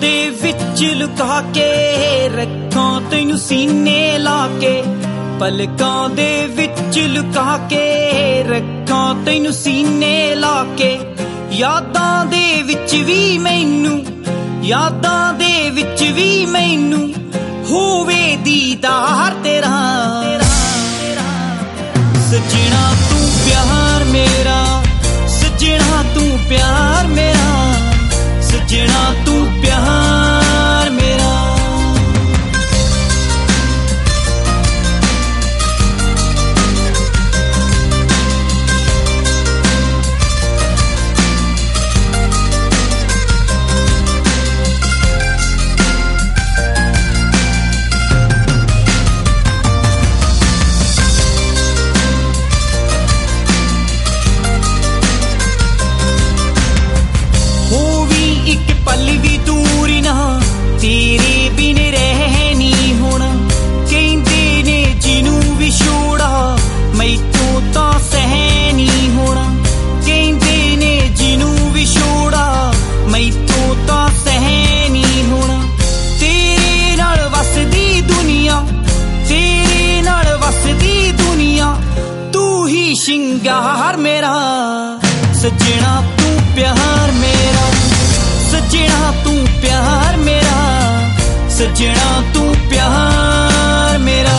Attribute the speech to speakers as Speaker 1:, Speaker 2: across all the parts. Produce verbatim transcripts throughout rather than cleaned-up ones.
Speaker 1: दे विच लुका के रखां तैनू सीने ला के, पलकां दे विच लुका के रखां तैनू सीने ला के। यादां दे विच भी मैनू, यादां दे विच भी मैनू होवे दीदार तेरा। सजना तू प्यार मेरा, सजना तू प्यार मेरा, सजना तू प्यार मेरा। तेरे बिन रहनी होना कहते ने जिनू विछोड़ा, मैथों तां सहनी होना कहते ने जिनू विछोड़ा, मैथों तां सहनी होना। तेरे नाल वसदी दुनिया, तेरे नाल वसदी दुनिया, तू ही शिंगार मेरा। सजना तू प्यार मेरा, सजना तू प्यार मेरा, सजना तू प्यार मेरा।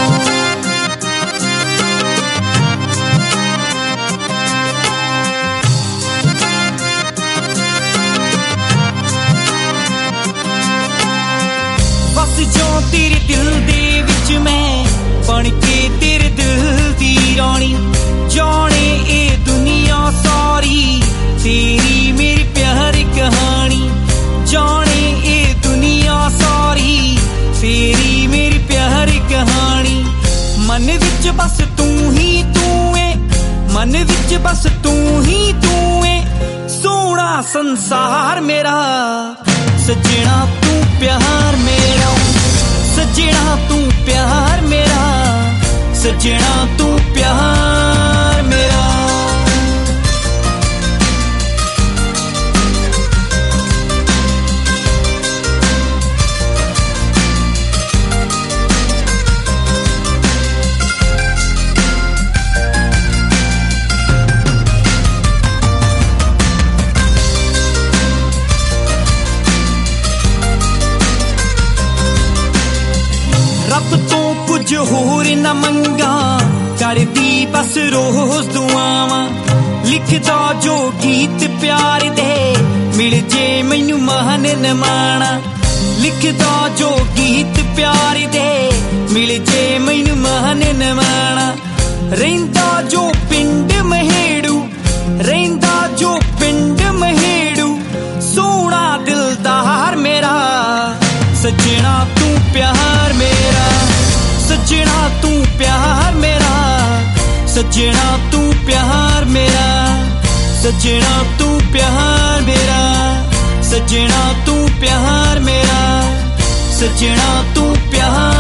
Speaker 1: बस जो तेरे दिल दे विच मैं बन के तेरे दिल दी रानी, जाने ए दुनिया सारी तेरी मेरी प्यार कहानी, जाने ए दुनिया सारी तेरी मेरी प्यार कहानी। मन विच बस तू ही तू है, मन विच बस तू ही तू है, सोना संसार मेरा। सजना तू प्यार मेरा, सजना तू प्यार मेरा, सजना तू प्यार मेरा। रब तो कुछ होर न मंगा, करदी बस रोज दुआवां, लिखदा जो गीत प्यार दे मिल जे मैनू मान न माना, लिखदा जो गीत प्यार दे मिल जे मैनू मान न माना। रहिंदा जो पिंड महेड़ू, रहिंदा जो पिंड महेड़ू, सोना दिलदार मेरा। सजना तू प्यार मेरा, सजना तू प्यार मेरा, सजना तू प्यार मेरा, सजना तू प्यार मेरा, सजना तू प्यार मेरा, सजना तू प्यार